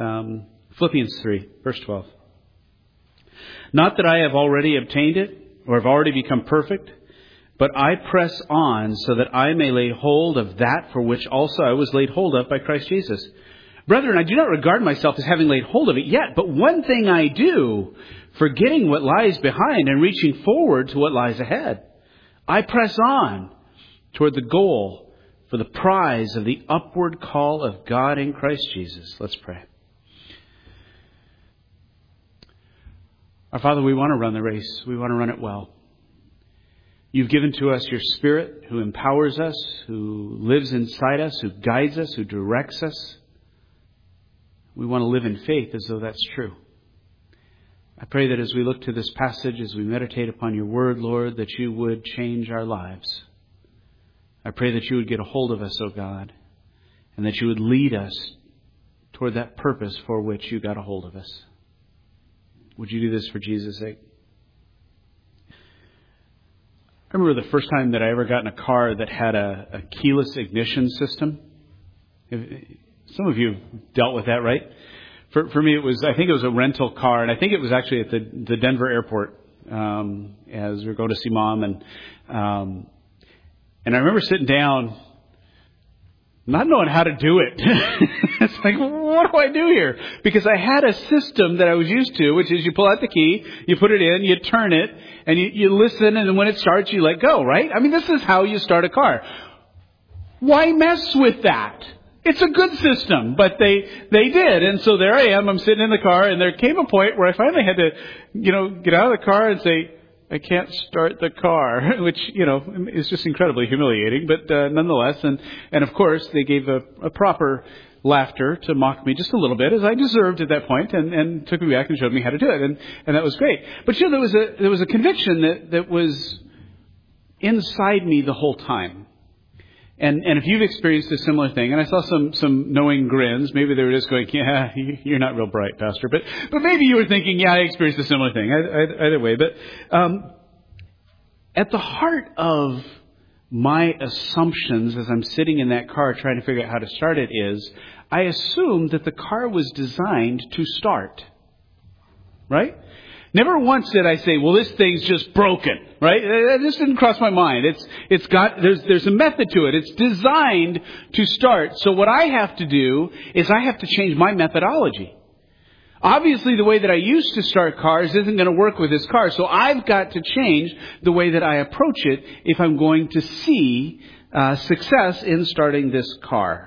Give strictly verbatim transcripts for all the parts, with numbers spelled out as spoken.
Um, Philippians three, verse twelve. Not that I have already obtained it or have already become perfect, but I press on so that I may lay hold of that for which also I was laid hold of by Christ Jesus. Brethren, I do not regard myself as having laid hold of it yet, but one thing I do, forgetting what lies behind and reaching forward to what lies ahead. I press on toward the goal for the prize of the upward call of God in Christ Jesus. Let's pray. Our Father, we want to run the race. We want to run it well. You've given to us your Spirit who empowers us, who lives inside us, who guides us, who directs us. We want to live in faith as though that's true. I pray that as we look to this passage, as we meditate upon your word, Lord, that you would change our lives. I pray that you would get a hold of us, O God, and that you would lead us toward that purpose for which you got a hold of us. Would you do this for Jesus' sake? I remember the first time that I ever got in a car that had a, a keyless ignition system. Some of you have dealt with that, right? For, for me, it was, I think it was a rental car, and I think it was actually at the, the Denver airport, um, as we were going to see Mom. And, um, and I remember sitting down, not knowing how to do it. It's like, what do I do here? Because I had a system that I was used to, which is you pull out the key, you put it in, you turn it, and you, you listen, and then when it starts, you let go, right? I mean, this is how you start a car. Why mess with that? It's a good system, but they, they did. And so there I am, I'm sitting in the car, and there came a point where I finally had to, you know, get out of the car and say, I can't start the car, which, you know, is just incredibly humiliating, but uh, nonetheless. And, and of course, they gave a, a proper laughter to mock me just a little bit, as I deserved at that point, and, and took me back and showed me how to do it. And, and that was great. But, you know, there was a, there was a conviction that, that was inside me the whole time. And, and if you've experienced a similar thing, and I saw some, some knowing grins, maybe they were just going, yeah, you're not real bright, Pastor. But, but maybe you were thinking, yeah, I experienced a similar thing. Either way. But, um, at the heart of my assumptions as I'm sitting in that car trying to figure out how to start it is, I assumed that the car was designed to start. Right? Never once did I say, well, this thing's just broken, right? This didn't cross my mind. It's, it's got, there's, there's a method to it. It's designed to start. So what I have to do is I have to change my methodology. Obviously, the way that I used to start cars isn't going to work with this car. So I've got to change the way that I approach it if I'm going to see uh, success in starting this car.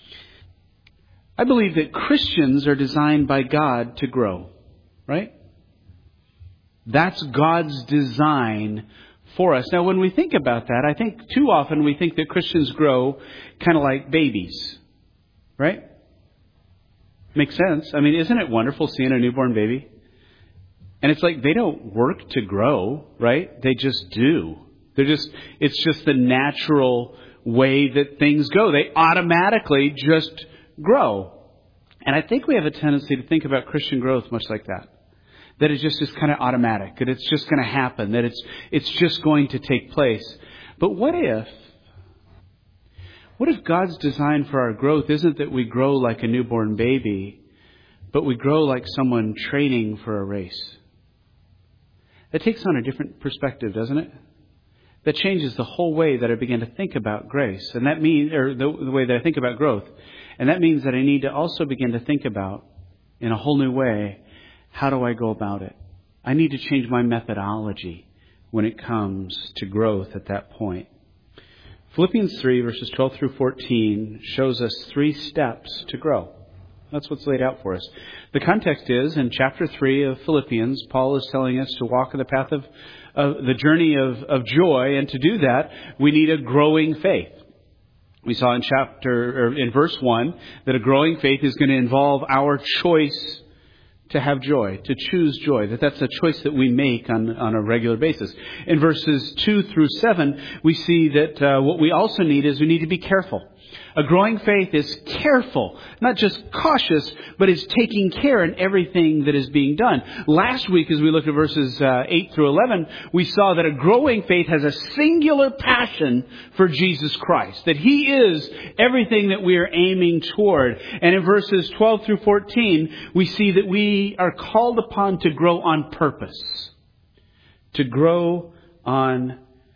I believe that Christians are designed by God to grow, right? That's God's design for us. Now, when we think about that, I think too often we think that Christians grow kind of like babies, right? Makes sense. I mean, isn't it wonderful seeing a newborn baby? And it's like they don't work to grow, right? They just do. They're just, it's just the natural way that things go. They automatically just grow. And I think we have a tendency to think about Christian growth much like that. That it's just is kind of automatic, that it's just going to happen, that it's it's just going to take place. But what if, what if God's design for our growth isn't that we grow like a newborn baby, but we grow like someone training for a race? That takes on a different perspective, doesn't it? That changes the whole way that I begin to think about grace, and that means, or the, the way that I think about growth, and that means that I need to also begin to think about, in a whole new way, how do I go about it? I need to change my methodology when it comes to growth at that point. Philippians three, verses twelve through fourteen, shows us three steps to grow. That's what's laid out for us. The context is, in chapter three of Philippians, Paul is telling us to walk in the path of, of the journey of, of joy, and to do that, we need a growing faith. We saw in chapter, or in verse one, that a growing faith is going to involve our choice to have joy, to choose joy, that that's a choice that we make on, on a regular basis. In verses two through seven, we see that uh, what we also need is we need to be careful. A growing faith is careful, not just cautious, but is taking care in everything that is being done. Last week, as we looked at verses uh, eight through eleven, we saw that a growing faith has a singular passion for Jesus Christ, that He is everything that we are aiming toward. And in verses twelve through fourteen, we see that we are called upon to grow on purpose. To grow on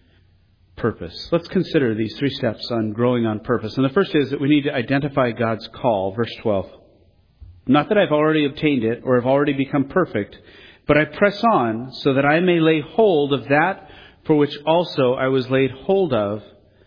purpose. Let's consider these three steps on growing on purpose. And the first is that we need to identify God's call. Verse twelve. Not that I've already obtained it or have already become perfect, but I press on so that I may lay hold of that for which also I was laid hold of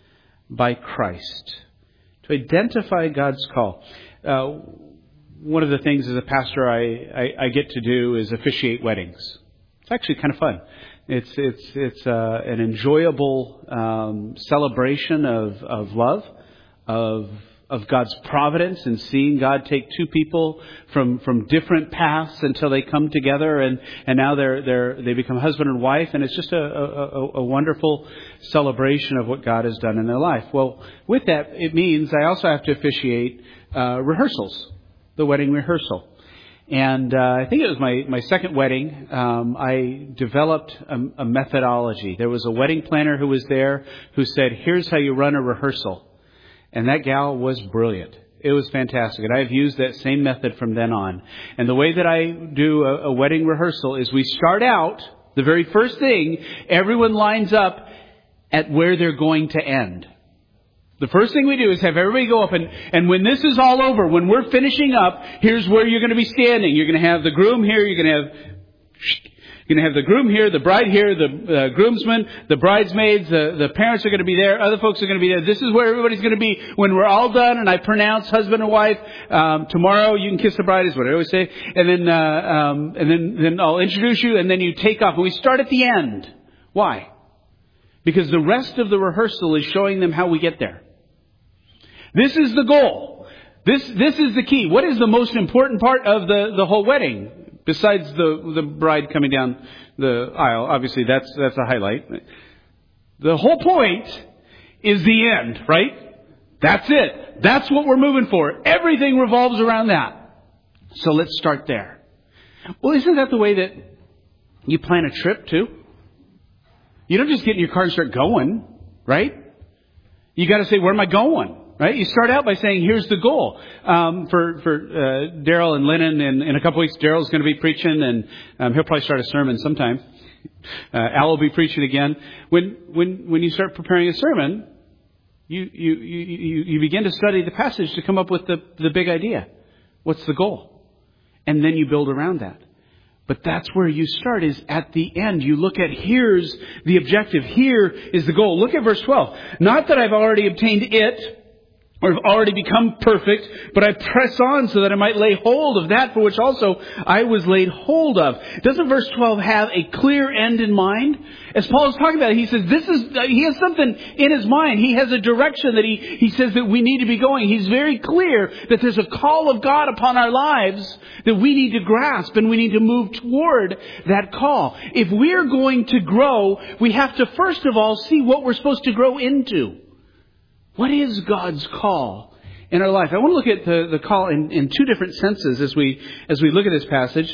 by Christ. To identify God's call. Uh, one of the things as a pastor I, I, I get to do is officiate weddings. It's actually kind of fun. It's it's it's uh, an enjoyable um, celebration of, of love, of of God's providence, and seeing God take two people from, from different paths until they come together, and, and now they're they're they become husband and wife, and it's just a, a, a wonderful celebration of what God has done in their life. Well, with that, it means I also have to officiate uh, rehearsals, the wedding rehearsal. And uh, I think it was my, my second wedding. Um, I developed a, a methodology. There was a wedding planner who was there who said, here's how you run a rehearsal. And that gal was brilliant. It was fantastic. And I've used that same method from then on. And the way that I do a, a wedding rehearsal is we start out, the very first thing, everyone lines up at where they're going to end. The first thing we do is have everybody go up, and, and when this is all over, when we're finishing up, here's where you're going to be standing. You're going to have the groom here, you're going to have, you're going to have the groom here, the bride here, the uh, groomsmen, the bridesmaids, the, the parents are going to be there, other folks are going to be there. This is where everybody's going to be when we're all done, and I pronounce husband and wife. Um, tomorrow you can kiss the bride, is what I always say. And then, uh, um, and then, then I'll introduce you, and then you take off. And we start at the end. Why? Because the rest of the rehearsal is showing them how we get there. This is the goal. This this is the key. What is the most important part of the, the whole wedding? Besides the, the bride coming down the aisle. Obviously, that's that's a highlight. The whole point is the end, right? That's it. That's what we're moving for. Everything revolves around that. So let's start there. Well, isn't that the way that you plan a trip too? You don't just get in your car and start going, right? You got to say, where am I going? Right? You start out by saying, here's the goal. Um, for for uh, Daryl and Lennon, in, in a couple weeks, Daryl's going to be preaching, and um, he'll probably start a sermon sometime. Uh, Al will be preaching again. When when when you start preparing a sermon, you you you you begin to study the passage to come up with the the big idea. What's the goal? And then you build around that. But that's where you start, is at the end. You look at, here's the objective. Here is the goal. Look at verse twelve. Not that I've already obtained it, or have already become perfect, but I press on so that I might lay hold of that for which also I was laid hold of. Doesn't verse twelve have a clear end in mind? As Paul is talking about it, he says this is, uh, he has something in his mind. He has a direction that he, he says that we need to be going. He's very clear that there's a call of God upon our lives that we need to grasp, and we need to move toward that call. If we're going to grow, we have to first of all see what we're supposed to grow into. What is God's call in our life? I want to look at the, the call in, in two different senses as we as we look at this passage.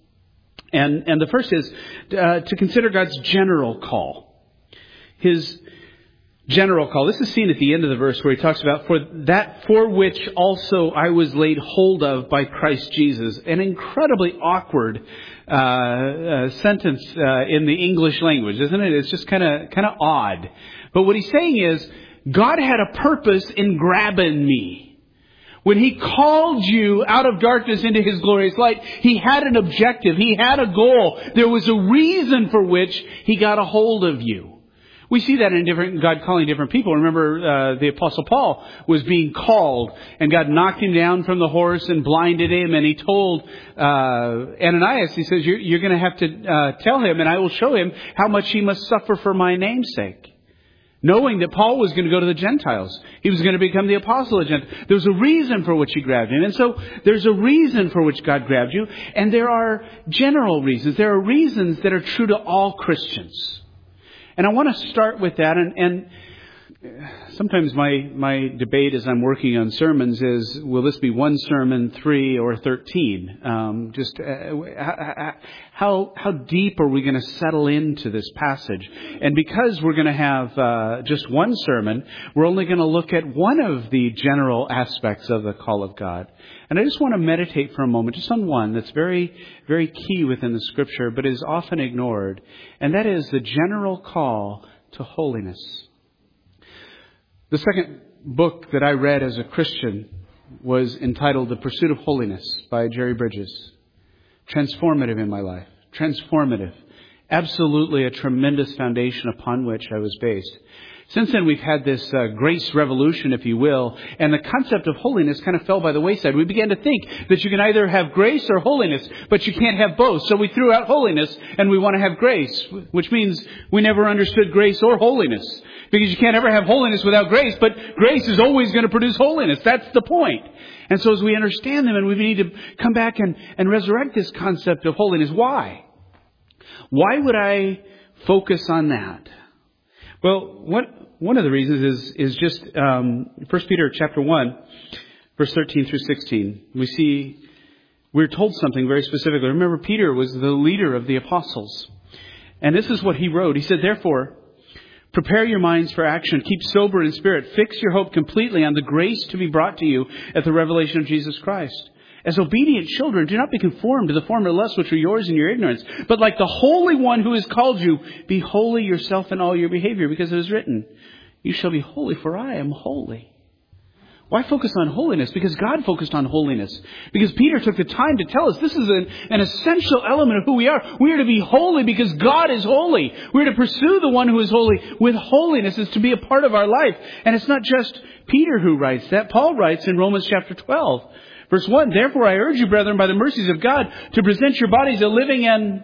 And and the first is uh, to consider God's general call. His general call. This is seen at the end of the verse where he talks about, for that for which also I was laid hold of by Christ Jesus. An incredibly awkward uh, uh, sentence uh, in the English language, isn't it? It's just kind of kind of odd. But what he's saying is, God had a purpose in grabbing me. When He called you out of darkness into His glorious light, He had an objective. He had a goal. There was a reason for which He got a hold of you. We see that in different, God calling different people. Remember, uh, the Apostle Paul was being called, and God knocked him down from the horse and blinded him. And He told uh, Ananias, He says, you're, you're going to have to uh, tell him, and I will show him how much he must suffer for my name's sake. Knowing that Paul was going to go to the Gentiles. He was going to become the apostle of Gentiles. There was a reason for which He grabbed him. And so there's a reason for which God grabbed you. And there are general reasons. There are reasons that are true to all Christians. And I want to start with that. And, and sometimes my, my debate as I'm working on sermons is, will this be one sermon, three, or thirteen? Um, just uh, how how deep are we going to settle into this passage? And because we're going to have uh, just one sermon, we're only going to look at one of the general aspects of the call of God. And I just want to meditate for a moment just on one that's very, very key within the Scripture, but is often ignored. And that is the general call to holiness. The second book that I read as a Christian was entitled The Pursuit of Holiness by Jerry Bridges. Transformative in my life. Transformative. Absolutely a tremendous foundation upon which I was based. Since then, we've had this uh, grace revolution, if you will, and the concept of holiness kind of fell by the wayside. We began to think that you can either have grace or holiness, but you can't have both. So we threw out holiness and we want to have grace, which means we never understood grace or holiness. Because you can't ever have holiness without grace, but grace is always going to produce holiness. That's the point. And so as we understand them, and we need to come back and, and resurrect this concept of holiness. Why? Why would I focus on that? Well, what, one of the reasons is, is just um, First Peter chapter one, verse thirteen through sixteen. We see, we're told something very specifically. Remember, Peter was the leader of the apostles. And this is what he wrote. He said, therefore, prepare your minds for action. Keep sober in spirit. Fix your hope completely on the grace to be brought to you at the revelation of Jesus Christ. As obedient children, do not be conformed to the former lusts which are yours in your ignorance, but like the Holy One who has called you, be holy yourself in all your behavior, because it is written, you shall be holy, for I am holy. Why focus on holiness? Because God focused on holiness. Because Peter took the time to tell us this is an, an essential element of who we are. We are to be holy because God is holy. We are to pursue the one who is holy with holiness. It's to be a part of our life. And it's not just Peter who writes that. Paul writes in Romans chapter twelve, verse one, therefore I urge you, brethren, by the mercies of God, to present your bodies a living and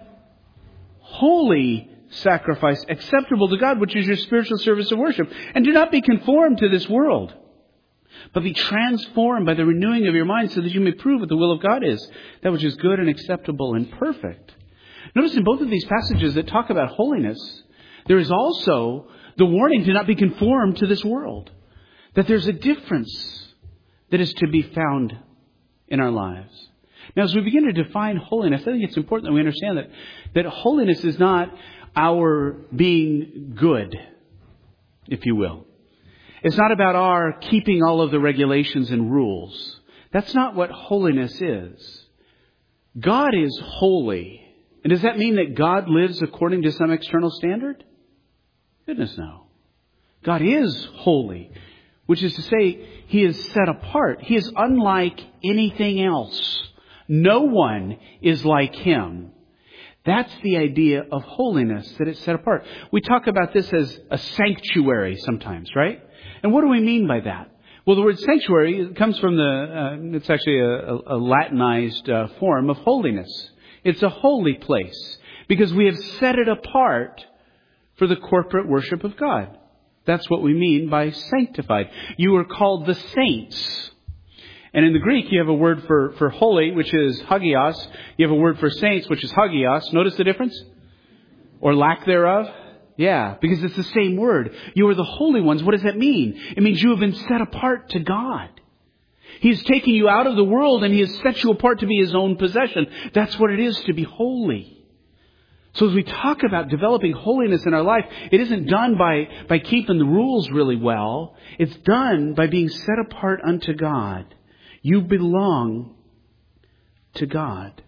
holy sacrifice, acceptable to God, which is your spiritual service of worship. And do not be conformed to this world, but be transformed by the renewing of your mind, so that you may prove what the will of God is, that which is good and acceptable and perfect. Notice in both of these passages that talk about holiness, there is also the warning to not be conformed to this world. That there's a difference that is to be found in our lives. Now, as we begin to define holiness, I think it's important that we understand that, that holiness is not our being good, if you will. It's not about our keeping all of the regulations and rules. That's not what holiness is. God is holy. And does that mean that God lives according to some external standard? Goodness no. God is holy, which is to say He is set apart. He is unlike anything else. No one is like Him. That's the idea of holiness, that it's set apart. We talk about this as a sanctuary sometimes, right? And what do we mean by that? Well, the word sanctuary comes from the, uh, it's actually a, a Latinized uh, form of holiness. It's a holy place because we have set it apart for the corporate worship of God. That's what we mean by sanctified. You are called the saints. And in the Greek, you have a word for, for holy, which is hagios. You have a word for saints, which is hagios. Notice the difference? Or lack thereof? Yeah, because it's the same word. You are the holy ones. What does that mean? It means you have been set apart to God. He has taken you out of the world and He has set you apart to be His own possession. That's what it is to be holy. So as we talk about developing holiness in our life, it isn't done by, by keeping the rules really well. It's done by being set apart unto God. You belong to God.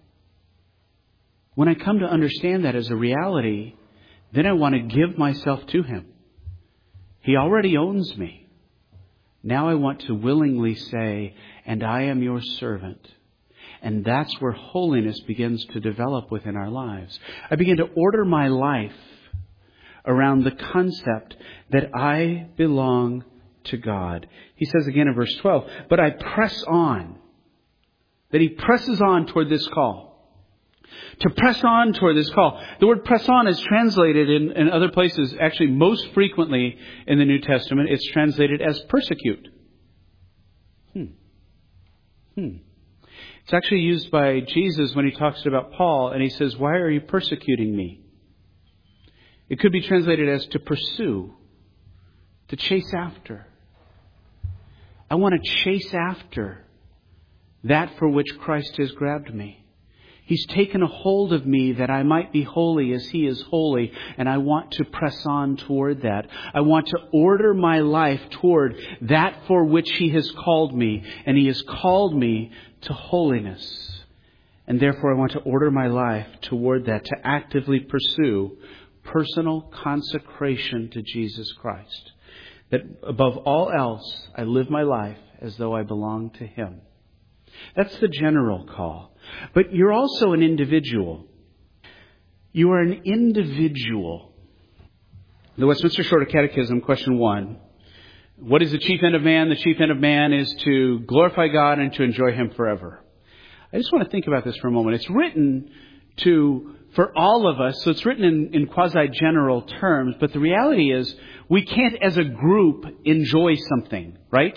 When I come to understand that as a reality, then I want to give myself to Him. He already owns me. Now I want to willingly say, and I am your servant. And that's where holiness begins to develop within our lives. I begin to order my life around the concept that I belong to God. He says again in verse twelve, but I press on. That He presses on toward this call. To press on toward this call. The word press on is translated in, in other places, actually most frequently in the New Testament, it's translated as persecute. Hmm. Hmm. It's actually used by Jesus when He talks about Paul and He says, why are you persecuting me? It could be translated as to pursue, to chase after. I want to chase after that for which Christ has grabbed me. He's taken a hold of me that I might be holy as He is holy, and I want to press on toward that. I want to order my life toward that for which He has called me, and He has called me to holiness. And therefore I want to order my life toward that, to actively pursue personal consecration to Jesus Christ. That above all else, I live my life as though I belong to Him. That's the general call. But you're also an individual. You are an individual. The Westminster Shorter Catechism, question one. What is the chief end of man? The chief end of man is to glorify God and to enjoy Him forever. I just want to think about this for a moment. It's written to, for all of us, so it's written in, in quasi-general terms, but the reality is we can't as a group enjoy something, right?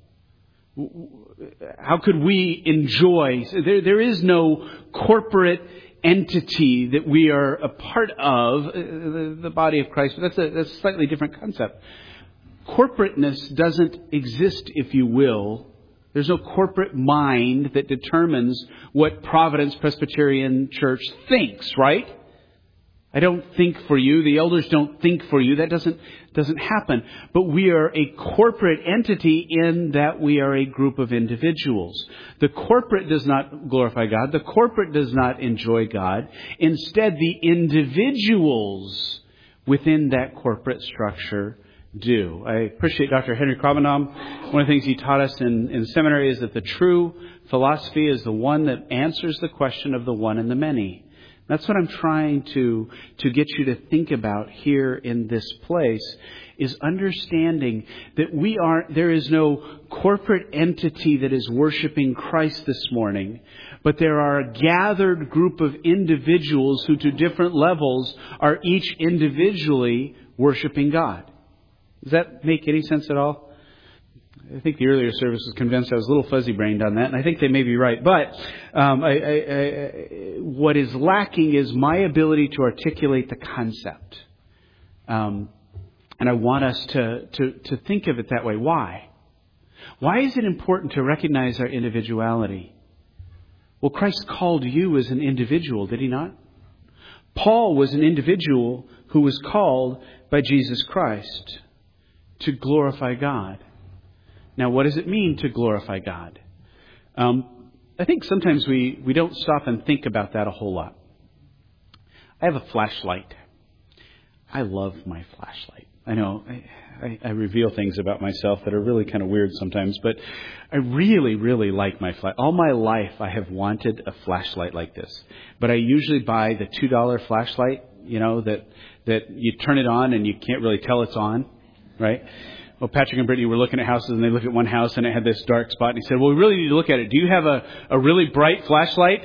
How could we enjoy? There, there is no corporate entity that we are a part of, the, the body of Christ. But that's a, that's a slightly different concept. Corporateness doesn't exist, if you will. There's no corporate mind that determines what Providence Presbyterian Church thinks, right? I don't think for you. The elders don't think for you. That doesn't doesn't happen. But we are a corporate entity in that we are a group of individuals. The corporate does not glorify God. The corporate does not enjoy God. Instead, the individuals within that corporate structure do. I appreciate Doctor Henry Krabenbaum. One of the things he taught us in, in seminary is that the true philosophy is the one that answers the question of the one and the many. That's what I'm trying to, to get you to think about here in this place, is understanding that we are, there is no corporate entity that is worshiping Christ this morning, but there are a gathered group of individuals who to different levels are each individually worshiping God. Does that make any sense at all? I think the earlier service was convinced I was a little fuzzy-brained on that, and I think they may be right. But um, I, I, I, what is lacking is my ability to articulate the concept. Um, and I want us to, to, to think of it that way. Why? Why is it important to recognize our individuality? Well, Christ called you as an individual, did He not? Paul was an individual who was called by Jesus Christ to glorify God. Now, what does it mean to glorify God? Um, I think sometimes we, we don't stop and think about that a whole lot. I have a flashlight. I love my flashlight. I know I, I, I reveal things about myself that are really kind of weird sometimes, but I really, really like my flashlight. All my life I have wanted a flashlight like this. But I usually buy the two dollar flashlight, you know, that, that you turn it on and you can't really tell it's on, right? Well, Patrick and Brittany were looking at houses, and they looked at one house, and it had this dark spot. And he said, well, we really need to look at it. Do you have a, a really bright flashlight?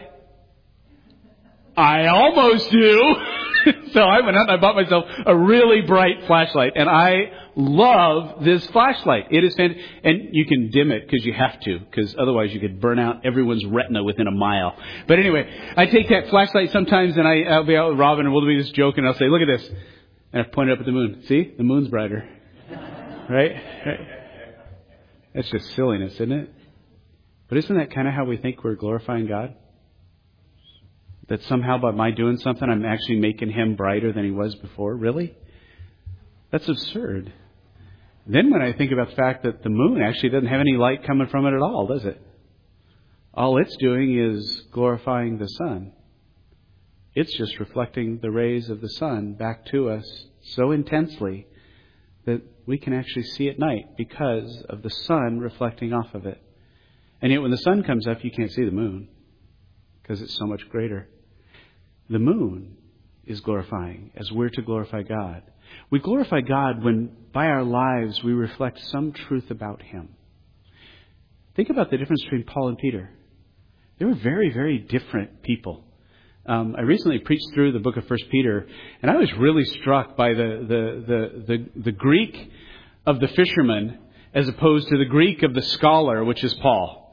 I almost do. So I went out and I bought myself a really bright flashlight. And I love this flashlight. It is fantastic. And you can dim it because you have to, because otherwise you could burn out everyone's retina within a mile. But anyway, I take that flashlight sometimes, and I, I'll be out with Robin, and we'll do this joke, and I'll say, look at this. And I point it up at the moon. See? The moon's brighter. Right? right? That's just silliness, isn't it? But isn't that kind of how we think we're glorifying God? That somehow by my doing something, I'm actually making Him brighter than He was before? Really? That's absurd. Then when I think about the fact that the moon actually doesn't have any light coming from it at all, does it? All it's doing is glorifying the sun. It's just reflecting the rays of the sun back to us so intensely that we can actually see at night because of the sun reflecting off of it. And yet when the sun comes up, you can't see the moon because it's so much greater. The moon is glorifying as we're to glorify God. We glorify God when by our lives we reflect some truth about Him. Think about the difference between Paul and Peter. They were very, very different people. Um, I recently preached through the book of First Peter, and I was really struck by the, the, the, the, the Greek of the fisherman as opposed to the Greek of the scholar, which is Paul.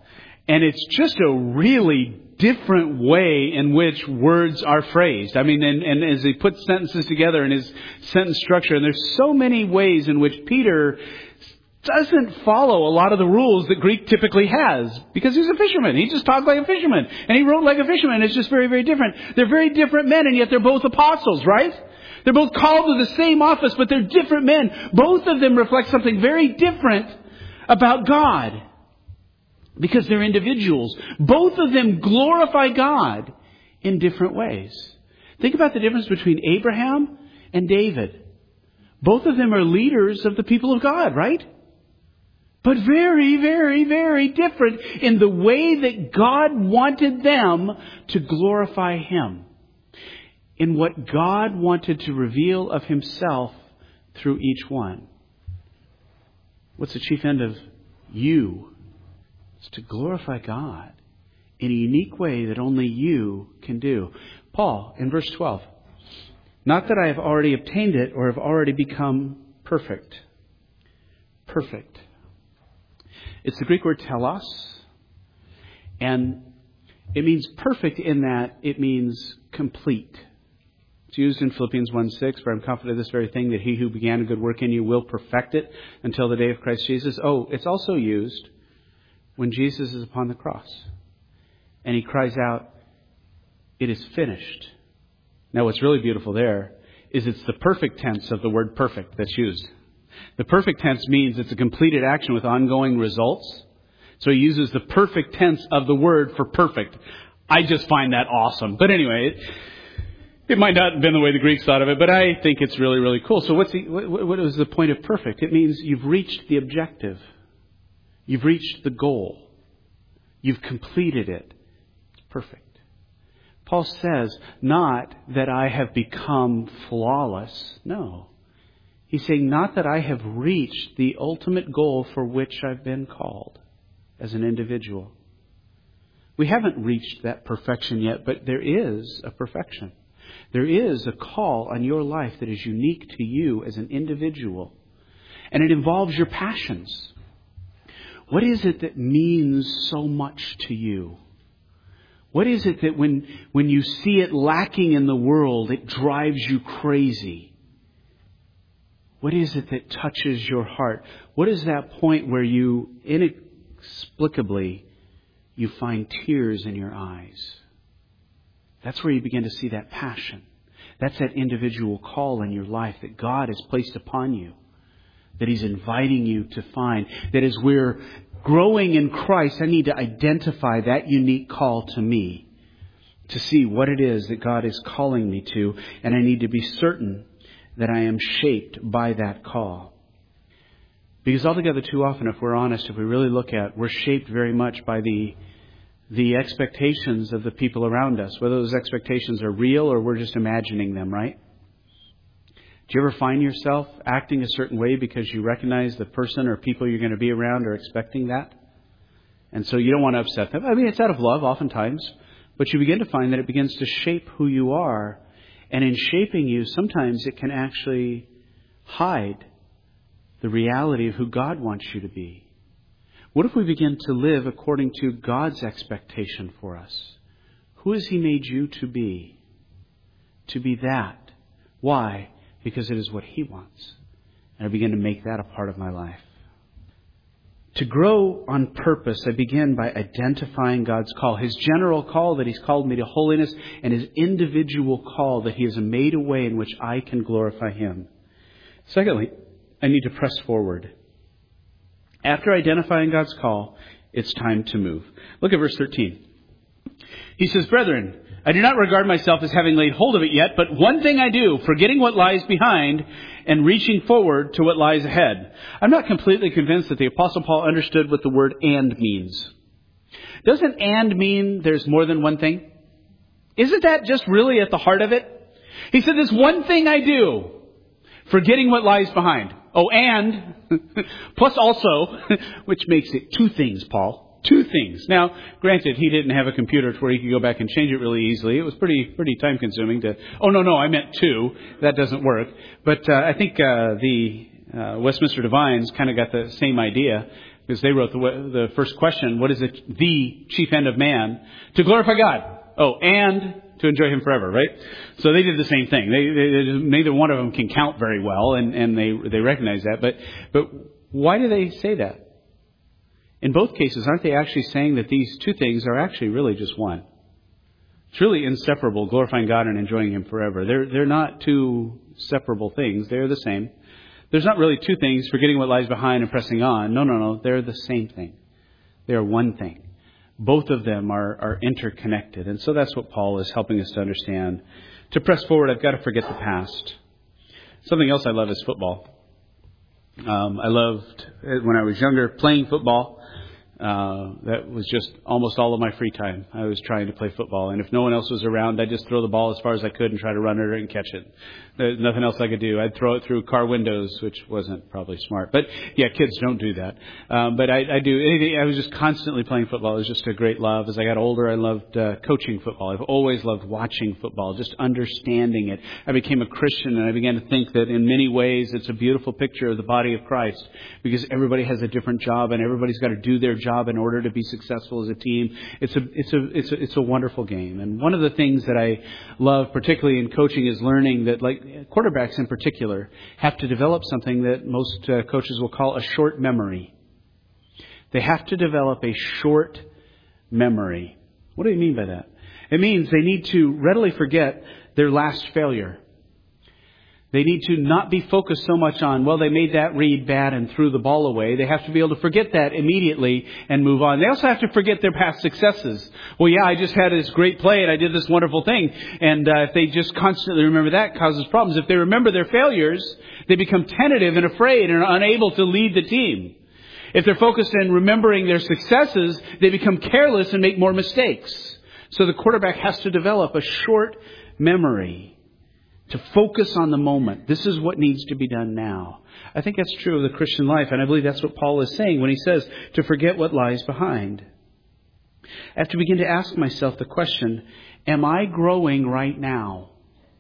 And it's just a really different way in which words are phrased. I mean, and, and as he puts sentences together in his sentence structure, and there's so many ways in which Peter doesn't follow a lot of the rules that Greek typically has, because he's a fisherman. He just talked like a fisherman, and he wrote like a fisherman. It's just very, very different. They're very different men, and yet they're both apostles, right? They're both called to the same office, but they're different men. Both of them reflect something very different about God, because they're individuals. Both of them glorify God in different ways. Think about the difference between Abraham and David. Both of them are leaders of the people of God, right? But very, very, very different in the way that God wanted them to glorify Him. In what God wanted to reveal of Himself through each one. What's the chief end of you? It's to glorify God in a unique way that only you can do. Paul, in verse twelve, not that I have already obtained it or have already become perfect. Perfect. It's the Greek word telos, and it means perfect in that it means complete. It's used in Philippians one six, for I'm confident of this very thing, that he who began a good work in you will perfect it until the day of Christ Jesus. Oh, it's also used when Jesus is upon the cross and He cries out, it is finished. Now what's really beautiful there is it's the perfect tense of the word perfect that's used. The perfect tense means it's a completed action with ongoing results. So he uses the perfect tense of the word for perfect. I just find that awesome. But anyway, it, it might not have been the way the Greeks thought of it, but I think it's really, really cool. So what's the, what, what is the point of perfect? It means you've reached the objective. You've reached the goal. You've completed it. It's perfect. Paul says, not that I have become flawless. No. He's saying, not that I have reached the ultimate goal for which I've been called as an individual. We haven't reached that perfection yet, but there is a perfection. There is a call on your life that is unique to you as an individual. And it involves your passions. What is it that means so much to you? What is it that when, when you see it lacking in the world, it drives you crazy? What is it that touches your heart? What is that point where you inexplicably you find tears in your eyes? That's where you begin to see that passion. That's that individual call in your life that God has placed upon you, that He's inviting you to find. That as we're growing in Christ, I need to identify that unique call to me, to see what it is that God is calling me to, and I need to be certain that I am shaped by that call. Because altogether too often, if we're honest, if we really look at, we're shaped very much by the the expectations of the people around us, whether those expectations are real or we're just imagining them, right? Do you ever find yourself acting a certain way because you recognize the person or people you're going to be around are expecting that? And so you don't want to upset them. I mean, it's out of love oftentimes, but you begin to find that it begins to shape who you are. And in shaping you, sometimes it can actually hide the reality of who God wants you to be. What if we begin to live according to God's expectation for us? Who has He made you to be? To be that. Why? Because it is what He wants. And I begin to make that a part of my life. To grow on purpose, I begin by identifying God's call. His general call that He's called me to holiness, and His individual call that He has made a way in which I can glorify Him. Secondly, I need to press forward. After identifying God's call, it's time to move. Look at verse thirteen. He says, brethren, I do not regard myself as having laid hold of it yet, but one thing I do, forgetting what lies behind and reaching forward to what lies ahead. I'm not completely convinced that the Apostle Paul understood what the word and means. Doesn't and mean there's more than one thing? Isn't that just really at the heart of it? He said, there's one thing I do, forgetting what lies behind. Oh, and, plus also, which makes it two things, Paul. Two things. Now, granted, he didn't have a computer to where he could go back and change it really easily. It was pretty pretty time consuming to, oh, no, no, I meant two. That doesn't work. But uh, I think uh, the uh, Westminster Divines kind of got the same idea. Because they wrote the, the first question, what is it, the chief end of man? To glorify God. Oh, and to enjoy Him forever, right? So they did the same thing. They, they, they, neither one of them can count very well, and, and they, they recognize that. But, but why do they say that? In both cases, aren't they actually saying that these two things are actually really just one? It's really inseparable, glorifying God and enjoying Him forever. They're, they're not two separable things. They're the same. There's not really two things, forgetting what lies behind and pressing on. No, no, no. They're the same thing. They're one thing. Both of them are, are interconnected. And so that's what Paul is helping us to understand. To press forward, I've got to forget the past. Something else I love is football. Um, I loved, when I was younger, playing football. Uh, that was just almost all of my free time. I was trying to play football. And if no one else was around, I'd just throw the ball as far as I could and try to run it and catch it. There's nothing else I could do. I'd throw it through car windows, which wasn't probably smart. But yeah, kids don't do that. Um, but I, I do anything. I was just constantly playing football. It was just a great love. As I got older, I loved uh, coaching football. I've always loved watching football, just understanding it. I became a Christian, and I began to think that in many ways it's a beautiful picture of the body of Christ, because everybody has a different job and everybody's got to do their job in order to be successful as a team. It's a it's a it's a it's a wonderful game. And one of the things that I love, particularly in coaching, is learning that, like quarterbacks in particular, have to develop something that most uh, coaches will call a short memory. They have to develop a short memory. What do you mean by that? It means they need to readily forget their last failure. They need to not be focused so much on, well, they made that read bad and threw the ball away. They have to be able to forget that immediately and move on. They also have to forget their past successes. Well, yeah, I just had this great play and I did this wonderful thing. And uh, if they just constantly remember that, it causes problems. If they remember their failures, they become tentative and afraid and are unable to lead the team. If they're focused on remembering their successes, they become careless and make more mistakes. So the quarterback has to develop a short memory, to focus on the moment. This is what needs to be done now. I think that's true of the Christian life, and I believe that's what Paul is saying when he says to forget what lies behind. I have to begin to ask myself the question, am I growing right now?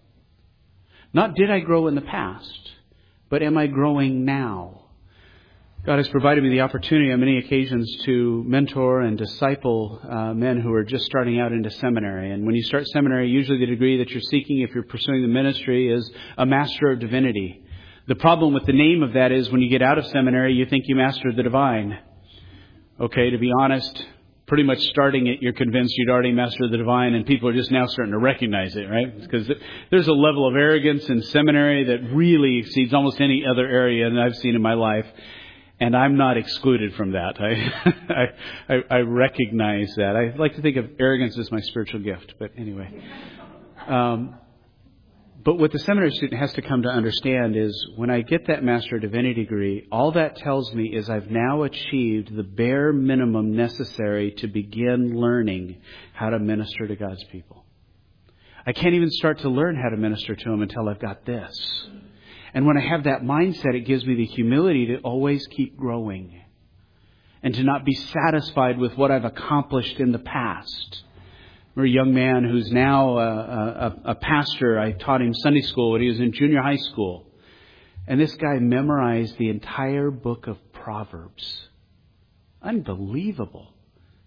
Not did I grow in the past, but am I growing now? God has provided me the opportunity on many occasions to mentor and disciple uh, men who are just starting out into seminary. And when you start seminary, usually the degree that you're seeking, if you're pursuing the ministry, is a Master of Divinity. The problem with the name of that is when you get out of seminary, you think you mastered the divine. Okay, to be honest, pretty much starting it, you're convinced you'd already mastered the divine, and people are just now starting to recognize it, right? Because there's a level of arrogance in seminary that really exceeds almost any other area that I've seen in my life. And I'm not excluded from that. I, I, I recognize that. I like to think of arrogance as my spiritual gift. But anyway. Um, but what the seminary student has to come to understand is when I get that Master of Divinity degree, all that tells me is I've now achieved the bare minimum necessary to begin learning how to minister to God's people. I can't even start to learn how to minister to them until I've got this. And when I have that mindset, it gives me the humility to always keep growing and to not be satisfied with what I've accomplished in the past. I'm a young man who's now a, a, a pastor. I taught him Sunday school when he was in junior high school. And this guy memorized the entire book of Proverbs. Unbelievable.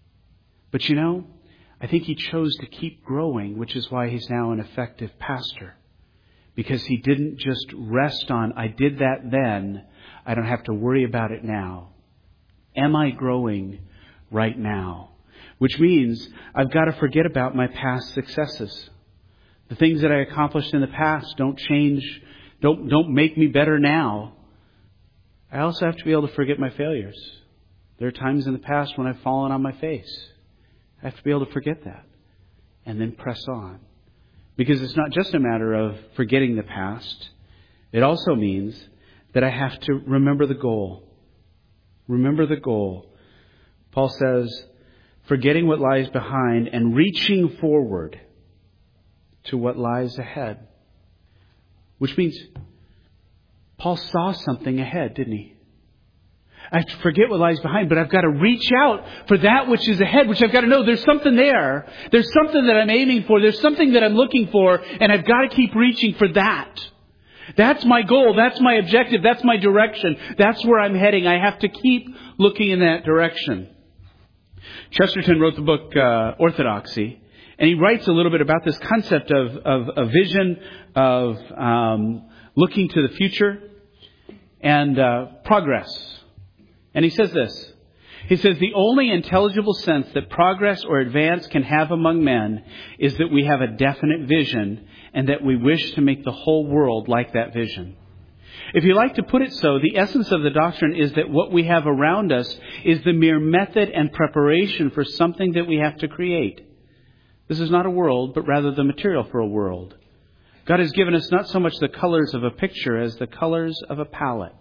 But you know, I think he chose to keep growing, which is why he's now an effective pastor. Because he didn't just rest on, I did that then, I don't have to worry about it now. Am I growing right now? Which means I've got to forget about my past successes. The things that I accomplished in the past don't change, don't, don't make me better now. I also have to be able to forget my failures. There are times in the past when I've fallen on my face. I have to be able to forget that and then press on. Because it's not just a matter of forgetting the past. It also means that I have to remember the goal. Remember the goal. Paul says, forgetting what lies behind and reaching forward to what lies ahead. Which means Paul saw something ahead, didn't he? I have to forget what lies behind, but I've got to reach out for that which is ahead, which I've got to know there's something there. There's something that I'm aiming for. There's something that I'm looking for, and I've got to keep reaching for that. That's my goal. That's my objective. That's my direction. That's where I'm heading. I have to keep looking in that direction. Chesterton wrote the book uh, Orthodoxy, and he writes a little bit about this concept of, of a vision, of um, looking to the future, and uh, progress. And he says this. He says, the only intelligible sense that progress or advance can have among men is that we have a definite vision and that we wish to make the whole world like that vision. If you like to put it so, the essence of the doctrine is that what we have around us is the mere method and preparation for something that we have to create. This is not a world, but rather the material for a world. God has given us not so much the colors of a picture as the colors of a palette.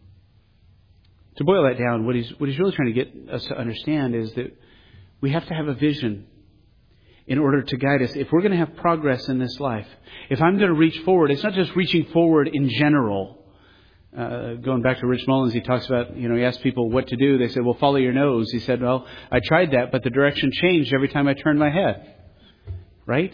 To boil that down, what he's, what he's really trying to get us to understand is that we have to have a vision in order to guide us. If we're going to have progress in this life, if I'm going to reach forward, it's not just reaching forward in general. Uh, going back to Rich Mullins, he talks about, you know, he asked people what to do. They said, well, follow your nose. He said, well, I tried that, but the direction changed every time I turned my head. Right?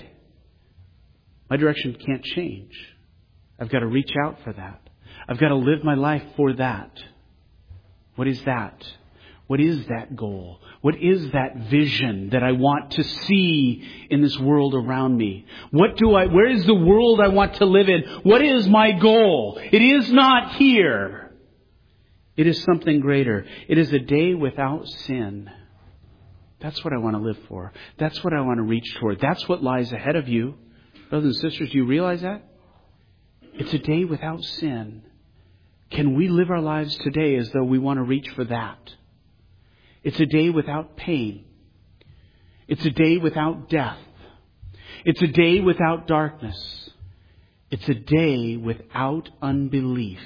My direction can't change. I've got to reach out for that. I've got to live my life for that. What is that? What is that goal? What is that vision that I want to see in this world around me? What do I, where is the world I want to live in? What is my goal? It is not here. It is something greater. It is a day without sin. That's what I want to live for. That's what I want to reach toward. That's what lies ahead of you. Brothers and sisters, do you realize that? It's a day without sin. Can we live our lives today as though we want to reach for that? It's a day without pain. It's a day without death. It's a day without darkness. It's a day without unbelief.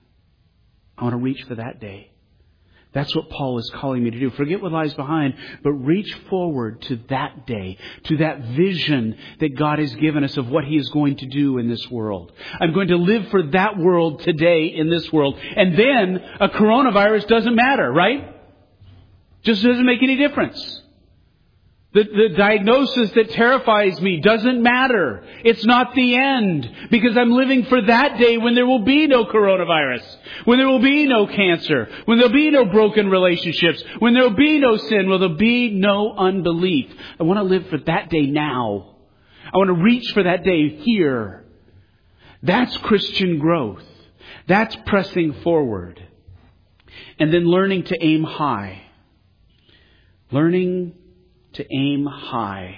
I want to reach for that day. That's what Paul is calling me to do. Forget what lies behind, but reach forward to that day, to that vision that God has given us of what He is going to do in this world. I'm going to live for that world today in this world. And then a coronavirus doesn't matter, right? Just doesn't make any difference. The, the diagnosis that terrifies me doesn't matter. It's not the end, because I'm living for that day when there will be no coronavirus, when there will be no cancer, when there will be no broken relationships, when there will be no sin, when there will be no unbelief. I want to live for that day now. I want to reach for that day here. That's Christian growth. That's pressing forward. And then learning to aim high. Learning to aim high.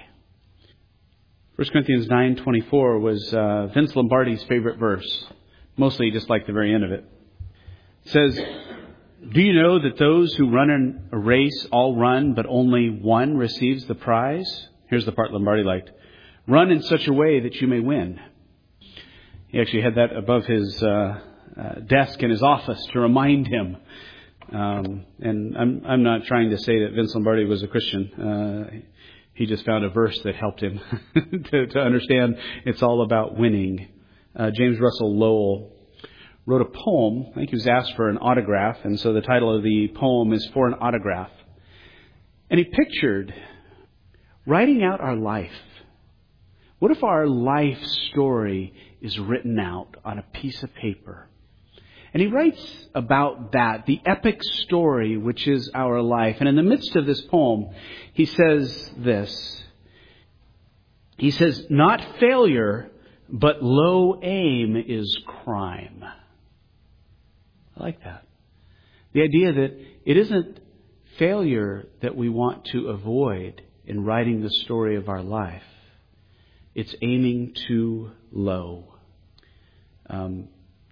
First Corinthians nine twenty-four was uh, Vince Lombardi's favorite verse. Mostly just like the very end of it. It says, do you know that those who run in a race all run, but only one receives the prize? Here's the part Lombardi liked. Run in such a way that you may win. He actually had that above his uh, uh, desk in his office to remind him. Um, and I'm, I'm not trying to say that Vince Lombardi was a Christian. Uh, he just found a verse that helped him to, to understand it's all about winning. Uh, James Russell Lowell wrote a poem. I think he was asked for an autograph, and so the title of the poem is For an Autograph. And he pictured writing out our life. What if our life story is written out on a piece of paper? And he writes about that, the epic story which is our life. And in the midst of this poem, he says this. He says, not failure, but low aim is crime. I like that. The idea that it isn't failure that we want to avoid in writing the story of our life. It's aiming too low. Um,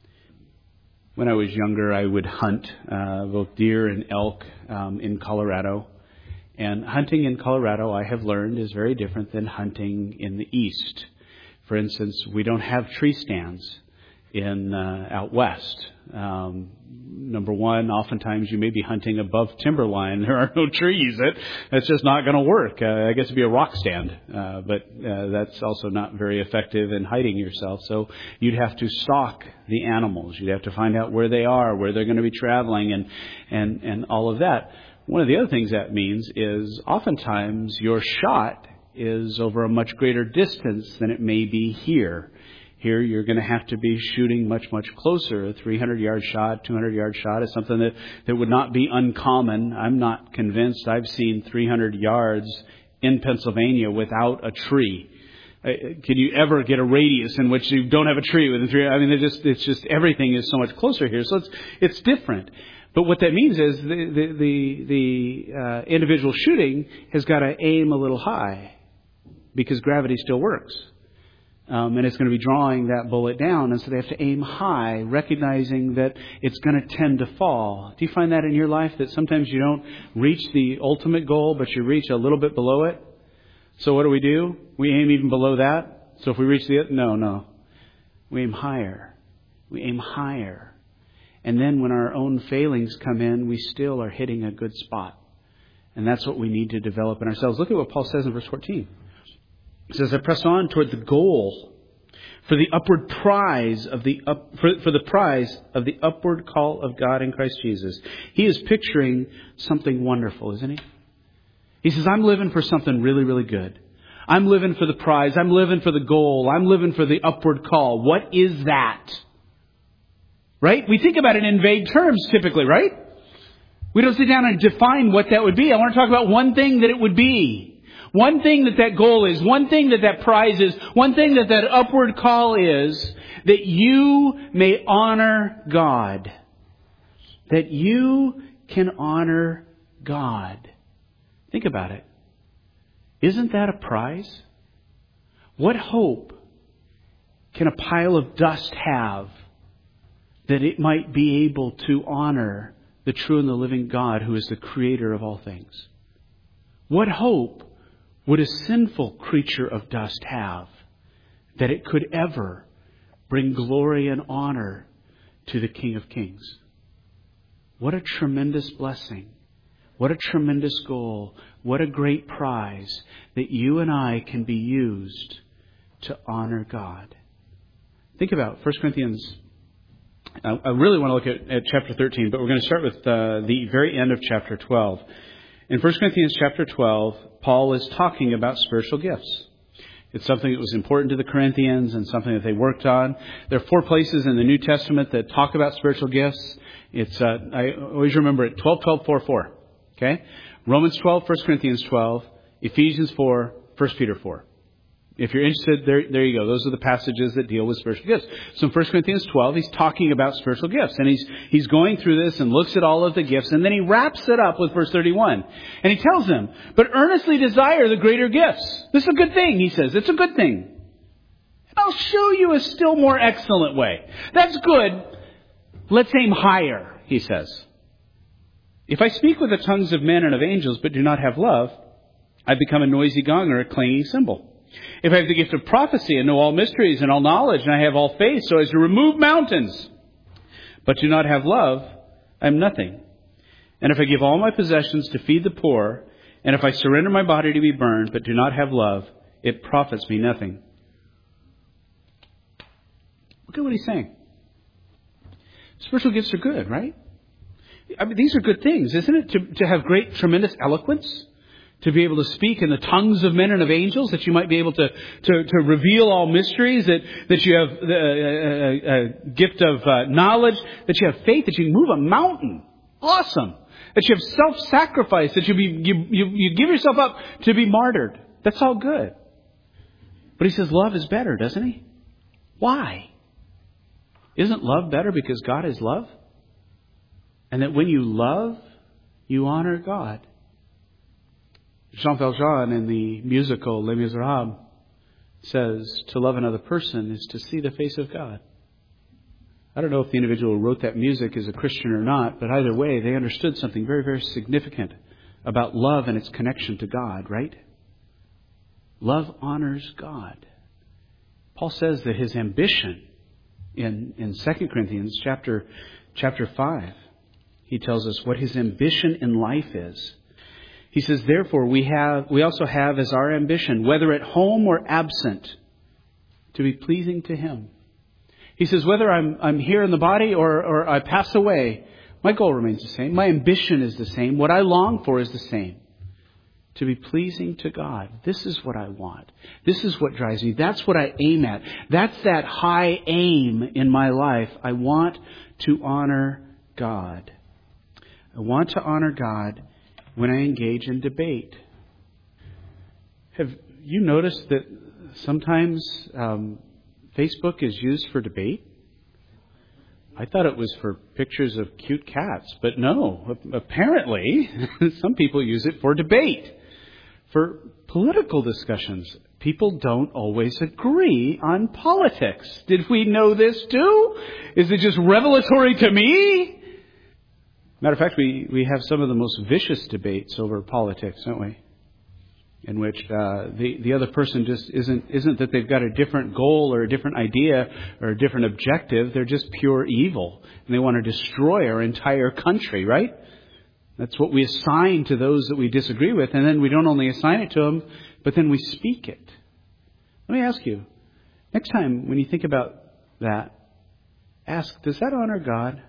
When I was younger, I would hunt uh, both deer and elk um, in Colorado. And hunting in Colorado, I have learned, is very different than hunting in the East. For instance, we don't have tree stands in uh, out west. Um, number one, oftentimes you may be hunting above timberline. There are no trees. It, that's just not going to work. Uh, I guess it'd be a rock stand, uh, but uh, that's also not very effective in hiding yourself. So you'd have to stalk the animals. You'd have to find out where they are, where they're going to be traveling, and and and all of that. One of the other things that means is oftentimes your shot is over a much greater distance than it may be here Here you're going to have to be shooting much, much closer. A three hundred yard shot, two hundred yard shot is something that, that would not be uncommon. I'm not convinced I've seen three hundred yards in Pennsylvania without a tree. Can you ever get a radius in which you don't have a tree within three? I mean, it's just, it's just everything is so much closer here. So it's, it's different. But what that means is the, the, the, the uh, individual shooting has got to aim a little high because gravity still works. Um, and it's going to be drawing that bullet down. And so they have to aim high, recognizing that it's going to tend to fall. Do you find that in your life, that sometimes you don't reach the ultimate goal, but you reach a little bit below it? So what do we do? We aim even below that. So if we reach the, no, no. We aim higher. We aim higher. And then when our own failings come in, we still are hitting a good spot. And that's what we need to develop in ourselves. Look at what Paul says in verse fourteen. It says, I press on toward the goal for the upward prize of the up, for, for the prize of the upward call of God in Christ Jesus. He is picturing something wonderful, isn't he? He says, I'm living for something really, really good. I'm living for the prize. I'm living for the goal. I'm living for the upward call. What is that? Right? We think about it in vague terms typically, right? We don't sit down and define what that would be. I want to talk about one thing that it would be. One thing that that goal is, one thing that that prize is, one thing that that upward call is, that you may honor God. That you can honor God. Think about it. Isn't that a prize? What hope can a pile of dust have that it might be able to honor the true and the living God who is the creator of all things? What hope would a sinful creature of dust have that it could ever bring glory and honor to the King of Kings? What a tremendous blessing. What a tremendous goal. What a great prize that you and I can be used to honor God. Think about First Corinthians. I really want to look at, at chapter thirteen, but we're going to start with uh, the very end of chapter twelve. In First Corinthians chapter twelve, Paul is talking about spiritual gifts. It's something that was important to the Corinthians and something that they worked on. There are four places in the New Testament that talk about spiritual gifts. It's uh, I always remember it, twelve, twelve, four, four. Okay? Romans twelve, First Corinthians twelve, Ephesians four, First Peter four. If you're interested, there, there you go. Those are the passages that deal with spiritual gifts. So in First Corinthians twelve, he's talking about spiritual gifts. And he's he's going through this and looks at all of the gifts. And then he wraps it up with verse thirty-one. And he tells them, but earnestly desire the greater gifts. This is a good thing, he says. It's a good thing. And I'll show you a still more excellent way. That's good. Let's aim higher, he says. If I speak with the tongues of men and of angels, but do not have love, I become a noisy gong or a clanging cymbal. If I have the gift of prophecy and know all mysteries and all knowledge, and I have all faith so as to remove mountains, but do not have love, I am nothing. And if I give all my possessions to feed the poor, and if I surrender my body to be burned, but do not have love, it profits me nothing. Look at what he's saying. Spiritual gifts are good, right? I mean, these are good things, isn't it? To, to have great, tremendous eloquence. To be able to speak in the tongues of men and of angels, that you might be able to, to, to reveal all mysteries, that, that you have a, a, a gift of uh, knowledge, that you have faith, that you can move a mountain. Awesome. That you have self-sacrifice, that you, be, you, you, you give yourself up to be martyred. That's all good. But he says love is better, doesn't he? Why? Isn't love better because God is love? And that when you love, you honor God. Jean Valjean in the musical Les Miserables says to love another person is to see the face of God. I don't know if the individual who wrote that music is a Christian or not, but either way, they understood something very, very significant about love and its connection to God, right? Love honors God. Paul says that his ambition in, in Second Corinthians chapter, chapter five, he tells us what his ambition in life is. He says, therefore, we have, we also have as our ambition, whether at home or absent, to be pleasing to Him. He says, whether I'm, I'm here in the body or, or I pass away, my goal remains the same. My ambition is the same. What I long for is the same. to be pleasing to God. This is what I want. This is what drives me. That's what I aim at. That's that high aim in my life. I want to honor God. I want to honor God when I engage in debate. Have you noticed that sometimes um, Facebook is used for debate? I thought it was for pictures of cute cats, but no. Apparently, some people use it for debate, for political discussions. People don't always agree on politics. Did we know this too? Is it just revelatory to me? Matter of fact, we, we have some of the most vicious debates over politics, don't we? In which uh, the the other person just isn't isn't that they've got a different goal or a different idea or a different objective. They're just pure evil, and they want to destroy our entire country. Right? That's what we assign to those that we disagree with, and then we don't only assign it to them, but then we speak it. Let me ask you: next time when you think about that, ask: does that honor God?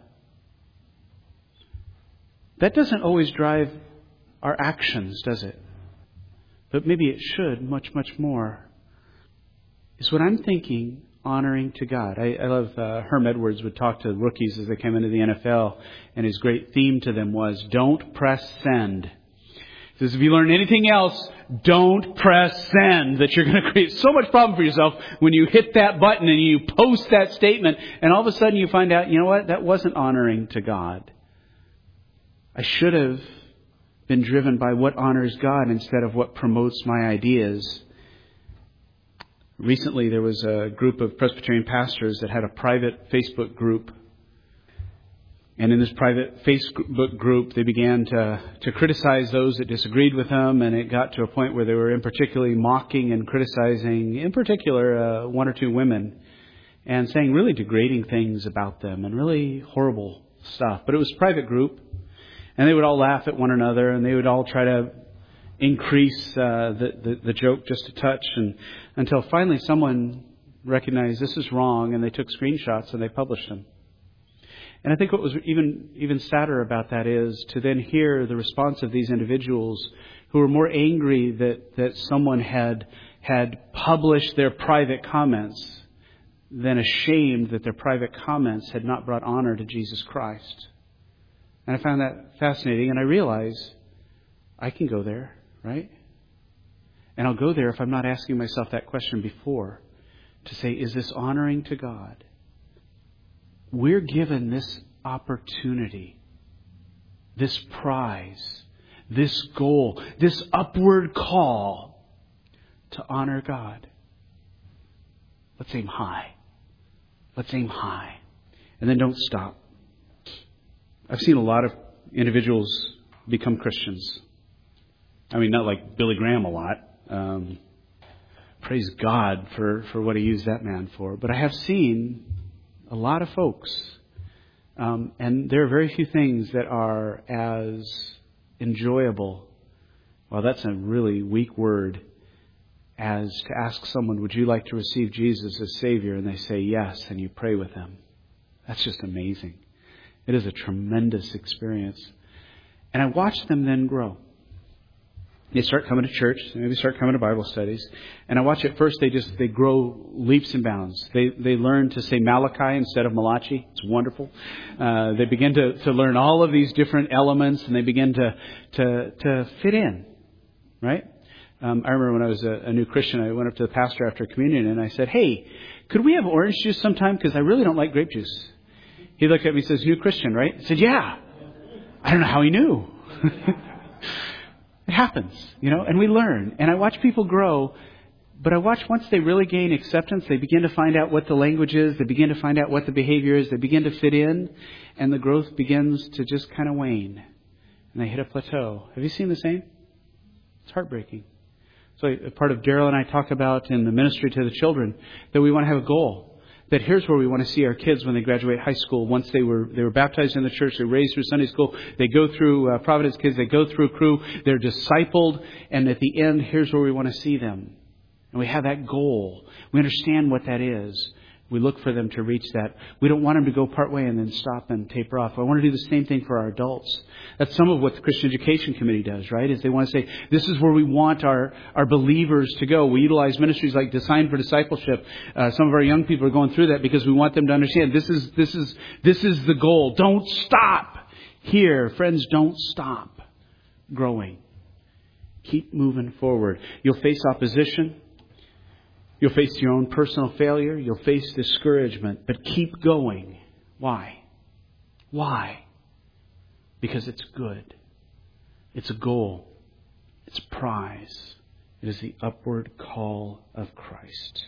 That doesn't always drive our actions, does it? But maybe it should much, much more. Is what I'm thinking honoring to God? I, I love uh, Herm Edwards would talk to rookies as they came into the N F L, and his great theme to them was, don't press send. He says, if you learn anything else, don't press send. That you're going to create so much problem for yourself when you hit that button and you post that statement, and all of a sudden you find out, you know what, that wasn't honoring to God. I should have been driven by what honors God instead of what promotes my ideas. Recently, there was a group of Presbyterian pastors that had a private Facebook group. And in this private Facebook group, they began to, to criticize those that disagreed with them. And it got to a point where they were in particularly mocking and criticizing, in particular, uh, one or two women. And saying really degrading things about them and really horrible stuff. But it was a private group. And they would all laugh at one another, and they would all try to increase uh, the, the the joke just a touch, and until finally someone recognized this is wrong, and they took screenshots and they published them. And I think what was even even sadder about that is to then hear the response of these individuals who were more angry that that someone had had published their private comments than ashamed that their private comments had not brought honor to Jesus Christ. And I found that fascinating, and I realize I can go there, right? And I'll go there if I'm not asking myself that question before, to say, is this honoring to God? We're given this opportunity, this prize, this goal, this upward call to honor God. Let's aim high. Let's aim high. And then don't stop. I've seen a lot of individuals become Christians. I mean, not like Billy Graham a lot. Um, praise God for, for what He used that man for. But I have seen a lot of folks. Um, and there are very few things that are as enjoyable. Well, that's a really weak word. As to ask someone, would you like to receive Jesus as Savior? And they say yes, and you pray with them. That's just amazing. It is a tremendous experience. And I watch them then grow. They start coming to church, maybe they start coming to Bible studies. And I watch at first they just, they grow leaps and bounds. They they learn to say Malachi instead of Malachi. It's wonderful. Uh, they begin to, to learn all of these different elements, and they begin to, to, to fit in. Right? Um, I remember when I was a, a new Christian, I went up to the pastor after communion and I said, hey, could we have orange juice sometime? Because I really don't like grape juice. He looked at me and says, new Christian, right? I said, yeah. I don't know how he knew. It happens, you know, and we learn. And I watch people grow, but I watch once they really gain acceptance, they begin to find out what the language is, they begin to find out what the behavior is, they begin to fit in, and the growth begins to just kind of wane. And they hit a plateau. Have you seen the same? It's heartbreaking. So a part of Daryl and I talk about in the ministry to the children that we want to have a goal. That here's where we want to see our kids when they graduate high school. Once they were they were baptized in the church, they're raised through Sunday school, they go through uh, Providence Kids, they go through Crew, they're discipled, and at the end, here's where we want to see them. And we have that goal. We understand what that is. We look for them to reach that. We don't want them to go partway and then stop and taper off. I want to do the same thing for our adults. That's some of what the Christian Education Committee does, right? Is they want to say, this is where we want our, our believers to go. We utilize ministries like Design for Discipleship. Uh, some of our young people are going through that because we want them to understand this is, this is, this is the goal. Don't stop here. Friends, don't stop growing. Keep moving forward. You'll face opposition. You'll face your own personal failure. You'll face discouragement. But keep going. Why? Why? Because it's good. It's a goal. It's a prize. It is the upward call of Christ.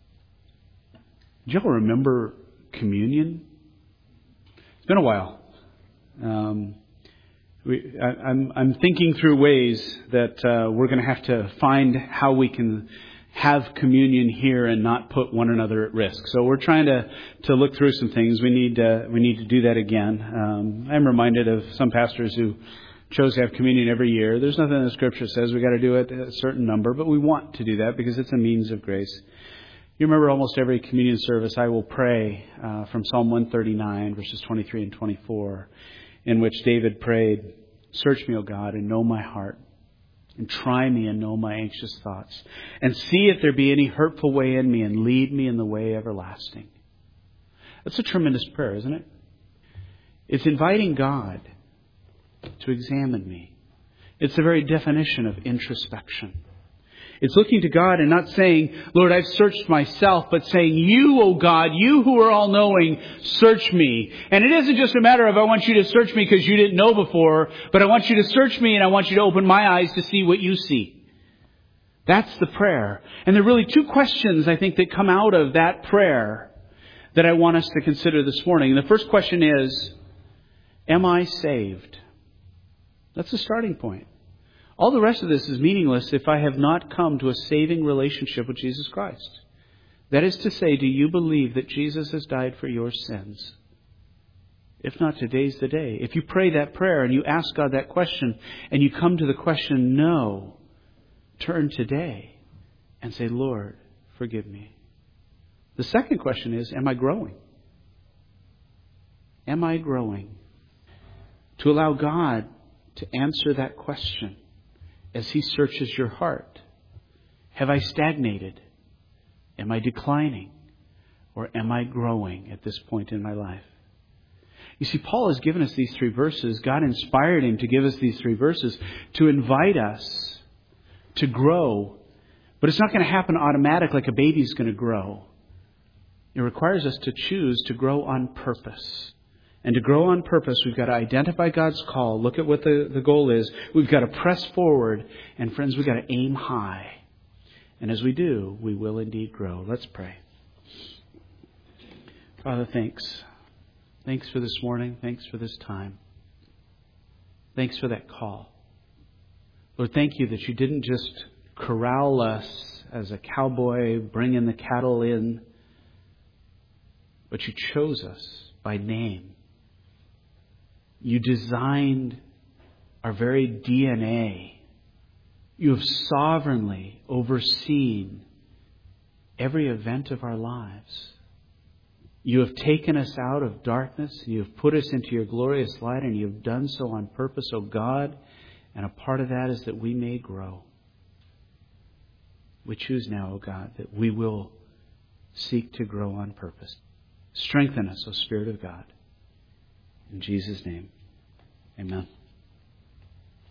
Do y'all remember communion? It's been a while. Um, we, I, I'm, I'm thinking through ways that uh, we're going to have to find how we can have communion here and not put one another at risk. So we're trying to, to look through some things. We need uh, we need to do that again. Um, I'm reminded of some pastors who chose to have communion every year. There's nothing in the Scripture that says we got to do it at a certain number, but we want to do that because it's a means of grace. You remember almost every communion service I will pray uh, from Psalm one thirty-nine, verses twenty-three and twenty-four, in which David prayed, "Search me, O God, and know my heart. And try me and know my anxious thoughts. And see if there be any hurtful way in me and lead me in the way everlasting." That's a tremendous prayer, isn't it? It's inviting God to examine me. It's the very definition of introspection. It's looking to God and not saying, "Lord, I've searched myself," but saying, "You, O God, you who are all-knowing, search me." And it isn't just a matter of I want you to search me because you didn't know before, but I want you to search me and I want you to open my eyes to see what you see. That's the prayer. And there are really two questions, I think, that come out of that prayer that I want us to consider this morning. And the first question is, am I saved? That's the starting point. All the rest of this is meaningless if I have not come to a saving relationship with Jesus Christ. That is to say, do you believe that Jesus has died for your sins? If not, today's the day. If you pray that prayer and you ask God that question and you come to the question, no, turn today and say, "Lord, forgive me." The second question is, am I growing? Am I growing? To allow God to answer that question as He searches your heart. Have I stagnated? Am I declining? Or am I growing at this point in my life? You see, Paul has given us these three verses. God inspired him to give us these three verses to invite us to grow. But it's not going to happen automatic like a baby's going to grow. It requires us to choose to grow on purpose. And to grow on purpose, we've got to identify God's call. Look at what the, the goal is. We've got to press forward. And friends, we've got to aim high. And as we do, we will indeed grow. Let's pray. Father, thanks. Thanks for this morning. Thanks for this time. Thanks for that call. Lord, thank you that you didn't just corral us as a cowboy, bringing the cattle in, but you chose us by name. You designed our very D N A. You have sovereignly overseen every event of our lives. You have taken us out of darkness. You have put us into your glorious light, and you have done so on purpose, O God. And a part of that is that we may grow. We choose now, O God, that we will seek to grow on purpose. Strengthen us, O Spirit of God. In Jesus' name, amen.